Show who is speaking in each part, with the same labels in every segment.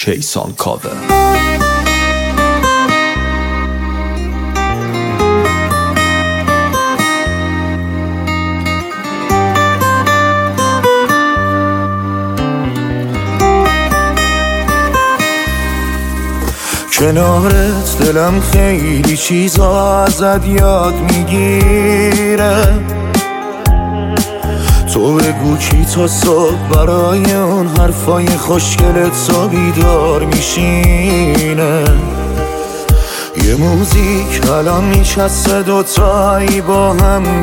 Speaker 1: کیسان کاوه.
Speaker 2: کنارت دلم خیلی چیزا ازت یاد میگیره، تو بگو کی تا صبح برای اون حرفای خوشگلت تا بیدار میشینه. یه موزیک الان نشسته دوتایی با هم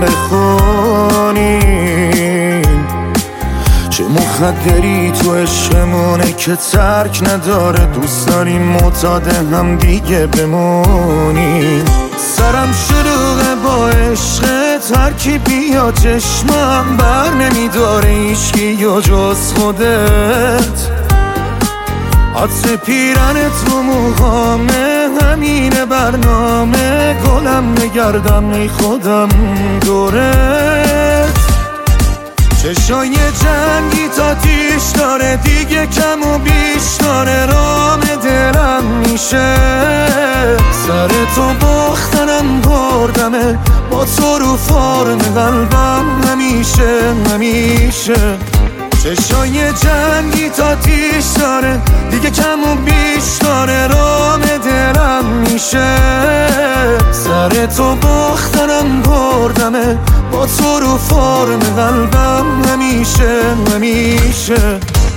Speaker 2: بخونیم، چه مخدری تو عشقمونه که ترک نداره، دوست داریم معتاد هم دیگه بمونیم. سرم شلوغه با عشقت، هر کی بیا چشمم بر نمیداره هیچکی یا جز خودت. عطر پیرنت رو موهامه، همینه برنامه، گلم نگردم ای خودم دورت. چشای جنگی تا تیش داره، دیگه کم و بیش داره، رام دلم میشه. سر تو باختنم بردمه، با تو رو فارم قلبم همیشه همیشه. چشای جنگی تا تیش داره، دیگه کم و بیش داره، رام دلم میشه. سر تو باختنم بردمه، با تو رو فارم قلبم همیشه همیشه.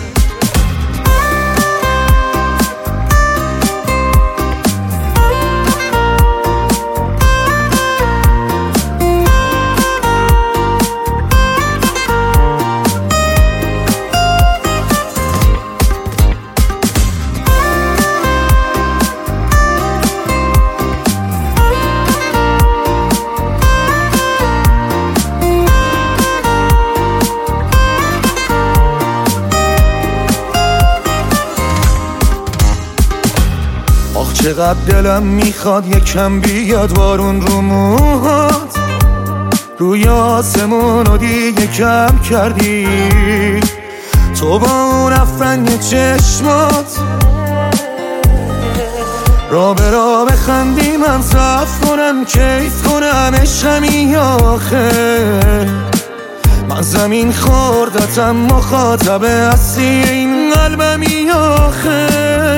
Speaker 2: چقدر دلم میخواد یکم بیاد بارون رو موهات، روی آسمون رو دیگه کم کردی، تو با اون افرنگ چشمات را به را بخندیم، هم صف کنم کیف کنم عشقمی آخه. من زمین خوردتم مخاطب اصلی این قلبمی آخه.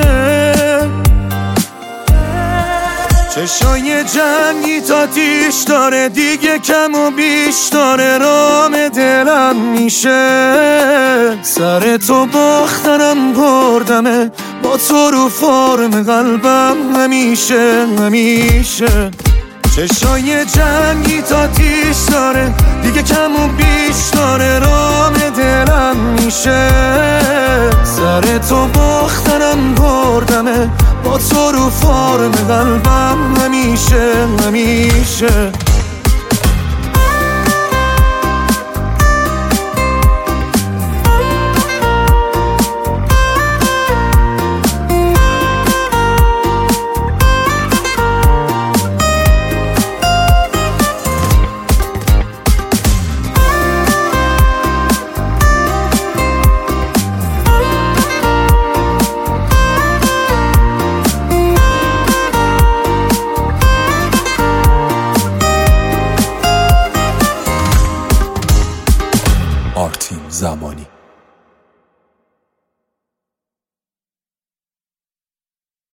Speaker 2: چشای جنگی تا تیش داره، دیگه کم و بیش داره، رام دلم میشه. سر تو باختنم بردمه، با تو رو فارم قلبم همیشه همیشه. چشای جنگی تا تیش داره، دیگه کم و بیش داره، رام دلم میشه. سر تو باختنم بردمه، با تو رو فارم قلبم همیشه همیشه.